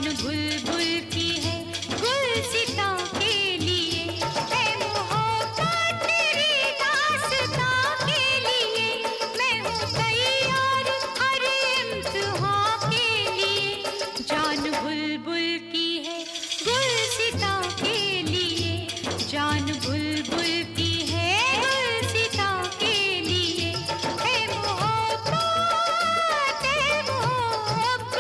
बुलबुल की है गुलसिता के लिए, है मोहब्बत तेरी दास्तां के लिए, मैं हूँ तैयार हर इम्तिहां के लिए। जान बुलबुल की है गुलसिता के लिए, जान बुलबुल की है गुलसिता के लिए, है मोहब्बत है मोहब्बत।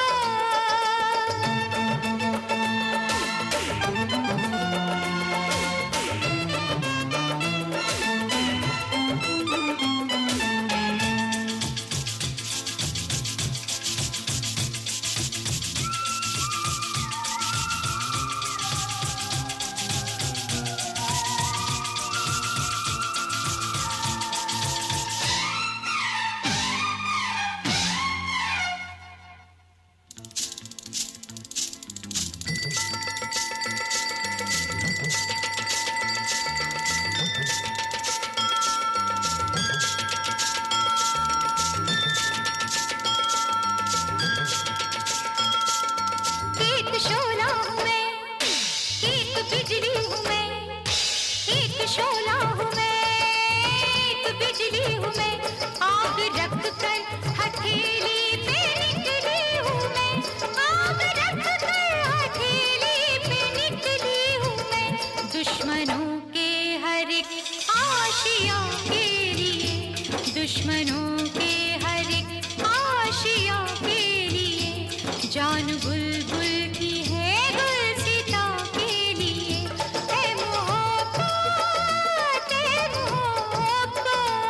एक शोला हूँ मैं, एक बिजली हूँ मैं, एक शोला हूँ मैं, एक बिजली हूँ मैं, आग रख कर हथेली पे निकली हूँ मैं, आग रख कर हथेली पे निकली हूँ मैं, दुश्मनों के हर एक आशिया के लिए, दुश्मनों के हर एक आशिया के लिए, जान बुलबुल की है गुलसिता के लिए, है मोहब्बत है मोहब्बत।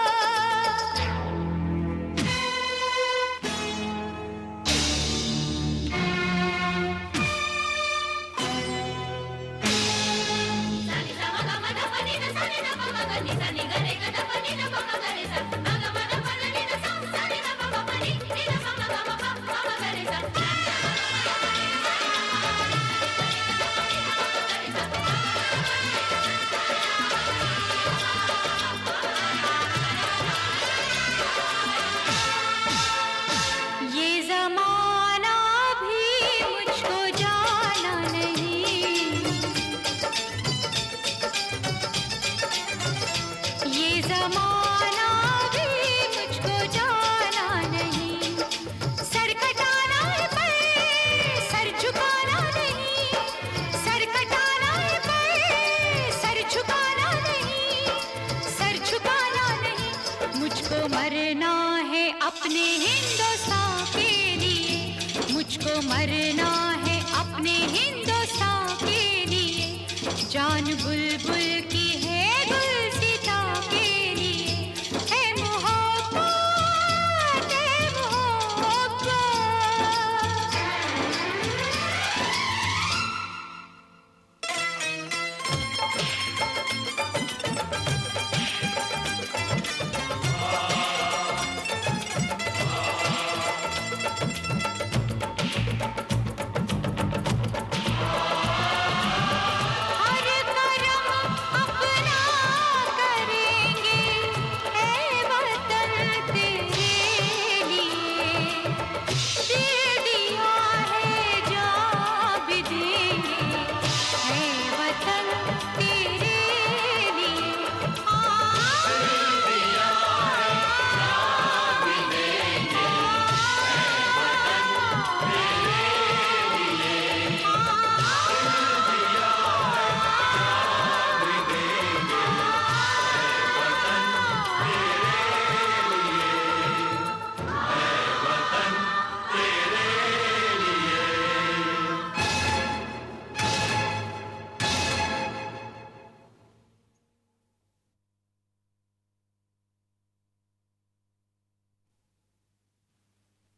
ये ज़माना भी मुझको जाना नहीं, ये ज़माना भी मुझको जाना नहीं, सर कटाना है पर सर झुकाना नहीं, सर कटाना है पर सर झुकाना नहीं, सर झुकाना नहीं, मुझको मरना है अपने हिंदुस्तान के लिए, मुझको मरना है अपने हिंदुस्तान के लिए, जान बुलबुल की